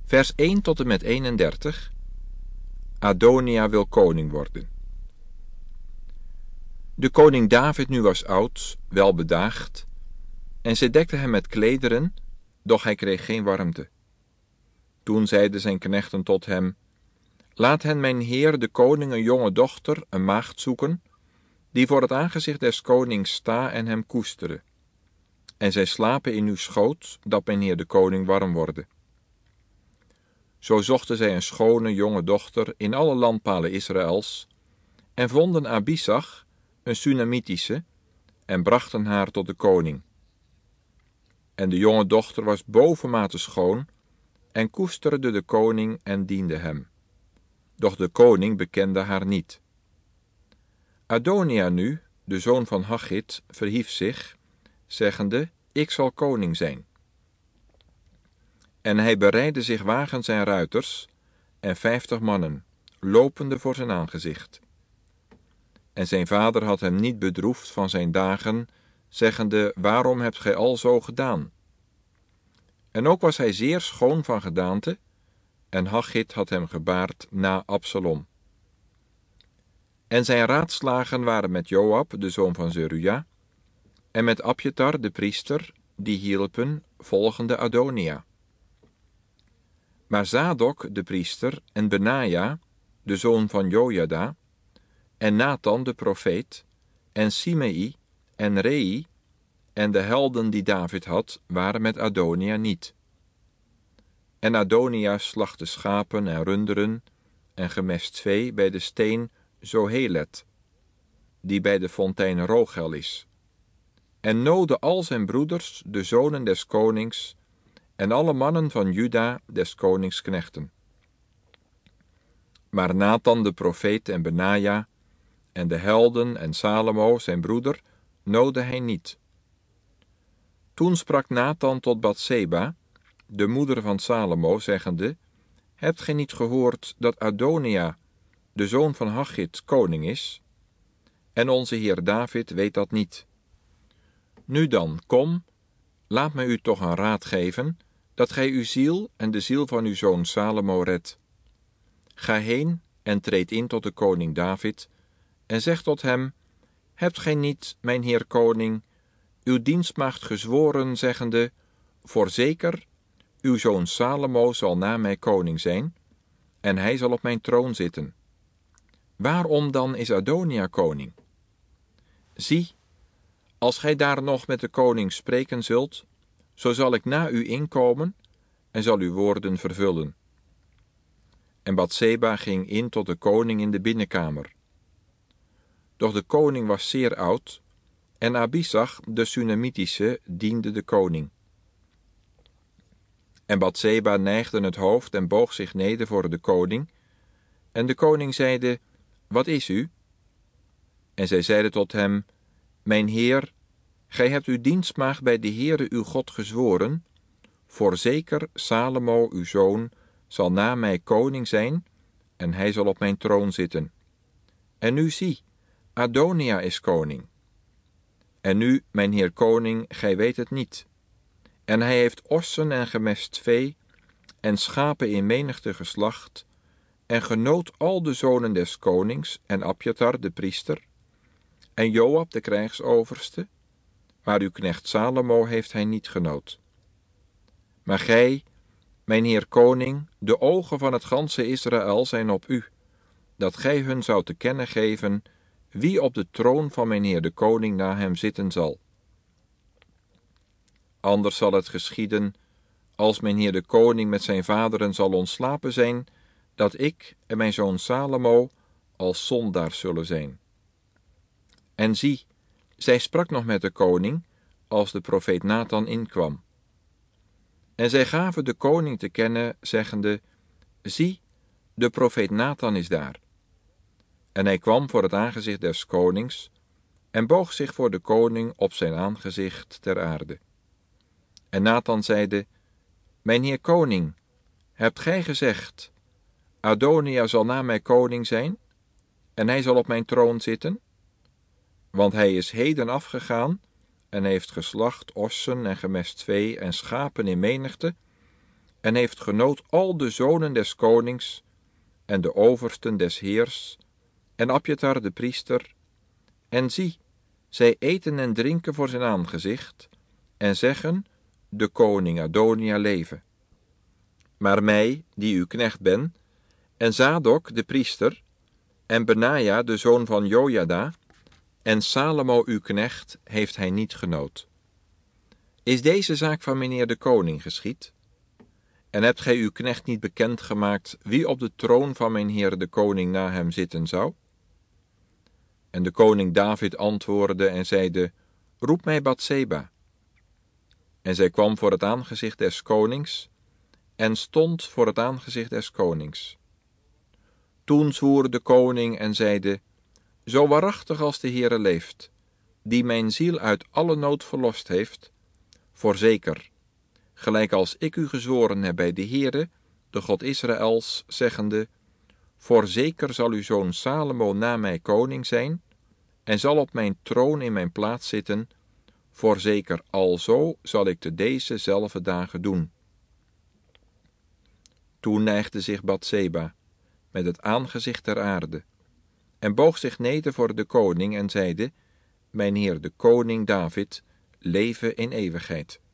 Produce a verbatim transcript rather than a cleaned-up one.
Vers één tot en met eenendertig. Adonia wil koning worden. De koning David nu was oud, welbedaagd, en zij dekte hem met klederen, doch hij kreeg geen warmte. Toen zeiden zijn knechten tot hem: Laat hen mijn heer de koning een jonge dochter, een maagd zoeken, die voor het aangezicht des konings sta en hem koestere. En zij slapen in uw schoot, dat mijn heer de koning warm worden. Zo zochten zij een schone jonge dochter in alle landpalen Israëls, en vonden Abisag, een Sunamitische, en brachten haar tot de koning. En de jonge dochter was bovenmate schoon, en koesterde de koning en diende hem. Doch de koning bekende haar niet. Adonia nu, de zoon van Haggit, verhief zich, zeggende: Ik zal koning zijn. En hij bereidde zich wagens en ruiters, en vijftig mannen, lopende voor zijn aangezicht. En zijn vader had hem niet bedroefd van zijn dagen, zeggende: Waarom hebt gij al zo gedaan? En ook was hij zeer schoon van gedaante, en Haggit had hem gebaard na Absalom. En zijn raadslagen waren met Joab, de zoon van Zeruja, en met Abjatar, de priester, die hielpen, volgende Adonia. Maar Zadok, de priester, en Benaja, de zoon van Jojada, en Nathan, de profeet, en Simei, en Rei, en de helden die David had, waren met Adonia niet. En Adonia slachtte schapen en runderen, en gemest vee bij de steen Zohelet, die bij de fontein Rogel is, en noodde al zijn broeders, de zonen des konings, en alle mannen van Juda, des konings knechten. Maar Nathan de profeet en Benaja, en de helden en Salomo zijn broeder, noodde hij niet. Toen sprak Nathan tot Batseba, de moeder van Salomo, zeggende: Hebt gij niet gehoord dat Adonia, de zoon van Haggit, koning is? En onze heer David weet dat niet. Nu dan, kom, laat mij u toch een raad geven, dat gij uw ziel en de ziel van uw zoon Salomo redt. Ga heen en treed in tot de koning David, en zeg tot hem: Hebt gij niet, mijn heer koning, uw dienstmaagd gezworen, zeggende: Voorzeker, uw zoon Salomo zal na mij koning zijn, en hij zal op mijn troon zitten. Waarom dan is Adonia koning? Zie, als gij daar nog met de koning spreken zult, zo zal ik na u inkomen en zal uw woorden vervullen. En Batseba ging in tot de koning in de binnenkamer. Doch de koning was zeer oud, en Abisag, de Sunamitische, diende de koning. En Batseba neigde het hoofd en boog zich neder voor de koning, en de koning zeide: Wat is u? En zij zeide tot hem: Mijn heer, gij hebt uw dienstmaagd bij de Heere uw God gezworen: Voorzeker, Salomo uw zoon zal na mij koning zijn, en hij zal op mijn troon zitten. En nu zie, Adonia is koning. En nu, mijn heer koning, gij weet het niet. En hij heeft ossen en gemest vee, en schapen in menigte geslacht, en genoot al de zonen des konings, en Abjatar de priester, en Joab de krijgsoverste, maar uw knecht Salomo heeft hij niet genoot. Maar gij, mijn heer koning, de ogen van het ganse Israël zijn op u, dat gij hun zou te kennen geven wie op de troon van mijn heer de koning na hem zitten zal. Anders zal het geschieden, als mijn heer de koning met zijn vaderen zal ontslapen zijn, dat ik en mijn zoon Salomo als zondaars zullen zijn. En zie, zij sprak nog met de koning, als de profeet Nathan inkwam. En zij gaven de koning te kennen, zeggende: Zie, de profeet Nathan is daar. En hij kwam voor het aangezicht des konings, en boog zich voor de koning op zijn aangezicht ter aarde. En Nathan zeide: Mijn heer koning, hebt gij gezegd: Adonia zal na mij koning zijn, en hij zal op mijn troon zitten? Want hij is heden afgegaan, en heeft geslacht ossen en gemest vee en schapen in menigte, en heeft genood al de zonen des konings, en de oversten des heers, en Abjatar de priester, en zie, zij eten en drinken voor zijn aangezicht, en zeggen, de koning Adonia leven. Maar mij, die uw knecht ben, en Zadok de priester, en Benaja de zoon van Jojada, en Salomo uw knecht, heeft hij niet genood. Is deze zaak van mijnheer de koning geschied? En hebt gij uw knecht niet bekendgemaakt wie op de troon van mijn heer de koning na hem zitten zou? En de koning David antwoordde en zeide, roep mij Batseba. En zij kwam voor het aangezicht des konings, en stond voor het aangezicht des konings. Toen zwoer de koning en zeide, zo waarachtig als de Heere leeft, die mijn ziel uit alle nood verlost heeft, voorzeker, gelijk als ik u gezworen heb bij de Heere, de God Israëls, zeggende, voorzeker zal uw zoon Salomo na mij koning zijn, en zal op mijn troon in mijn plaats zitten, voorzeker alzo zal ik te deze zelfde dagen doen. Toen neigde zich Batseba, met het aangezicht ter aarde, en boog zich neder voor de koning en zeide, mijn heer de koning David, leven in eeuwigheid.